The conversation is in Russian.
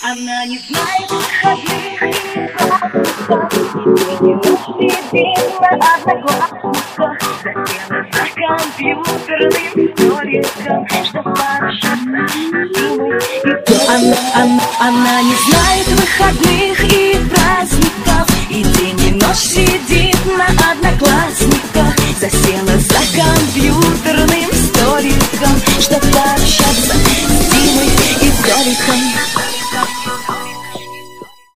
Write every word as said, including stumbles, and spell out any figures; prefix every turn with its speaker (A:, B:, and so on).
A: Она не знает выходных и праздников, и не сидит на одноклассниках, засела за компьютерным столиком, что пообщаться с Димой и Толей. Она, она, она не знает выходных и праздников, и день и ночь сидит на одноклассниках, засела за компьютерным